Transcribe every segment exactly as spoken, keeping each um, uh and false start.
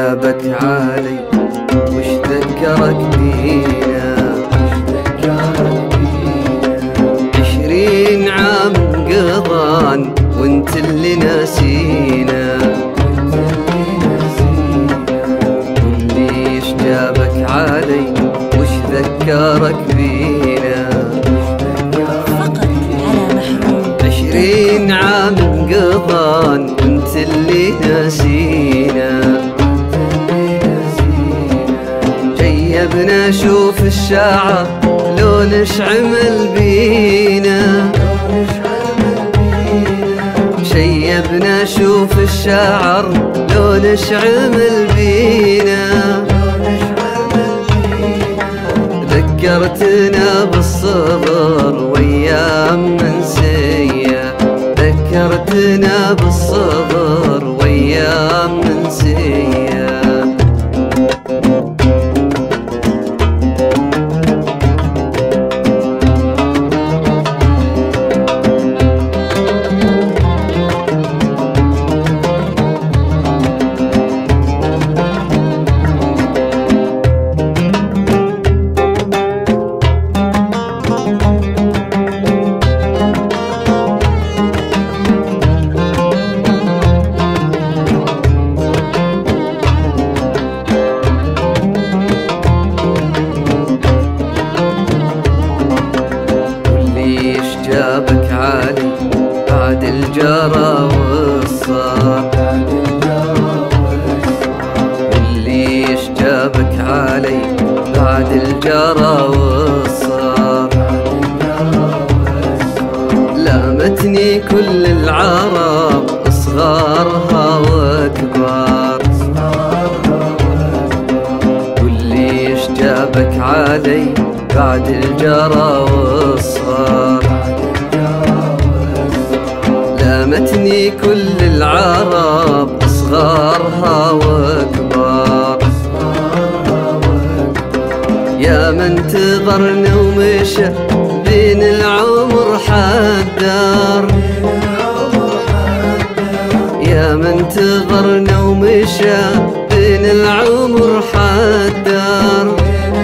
جابك عالي وش ذكرك بينا؟ عشرين عام قضان وانت اللي ناسينا. ليش جابك عالي وش ذكرك بينا؟ عشرين عام قضان وانت اللي ناسينا. جيبنا شوف الشاعر لو نشعمل بينا. شيبنا شوف الشاعر لو نشعمل بينا. ذكرتنا بالصبر وايام منسية. ذكرتنا بالصبر وايام منسية. جابك عالي بعد الجرى والصار. ليش جابك عالي بعد الجرى والصار. لامتني كل العرب صغارها وكبار. ليش جابك عالي بعد الجرى والصار. لامتني كل العرب صغارها وكبار. يا من انتظرنا ومشى بين العمر حدار. يا من انتظرنا ومشى بين العمر حدار.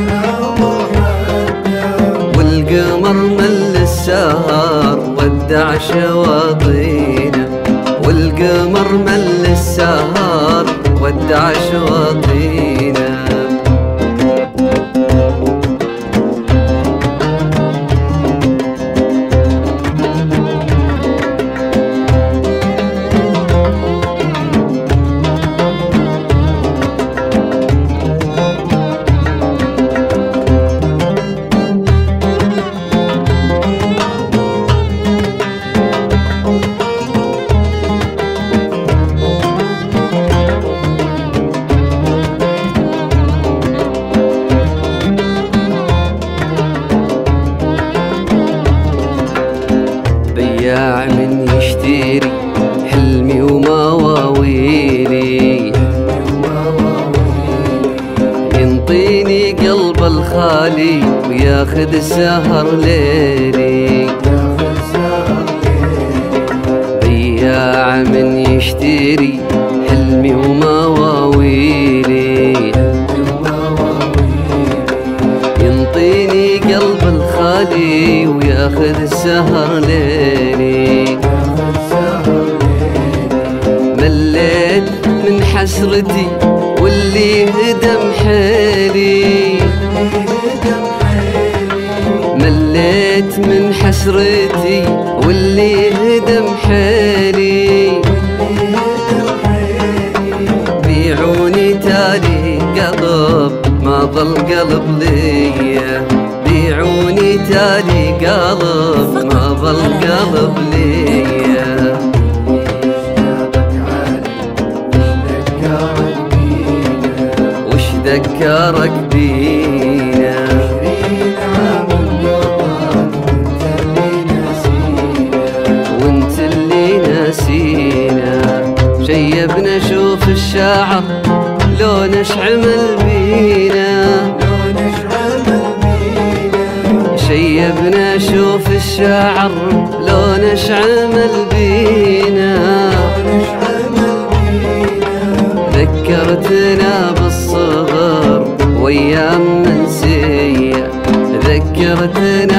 والقمر مل السهر ودع شواطينا. والقمر مل السهر ودع شواطينا. بياع من يشتري حلمي ومواويلي. ينطيني قلب الخالي وياخذ السهر ليلي. بياع من يشتري حلمي ومواويلي. ينطيني قلب الخالي وياخذ السهر ليلي. مليت من حسرتي واللي هدم حيلي. مليت من حسرتي واللي هدم حيلي. بيعوني تالي قلب ما ظل قلب ليا. بيعوني تالي قلب ما ظل قلب ليا. وش ذكرك بينا؟ وانت اللي ناسينا. شيبنا شوف الشاعر لو نشعمل بينا. شيبنا شوف الشاعر لو نشعمل بينا. ذكرت ذكرتنا بالصغر وأيام منسية، ذكرتنا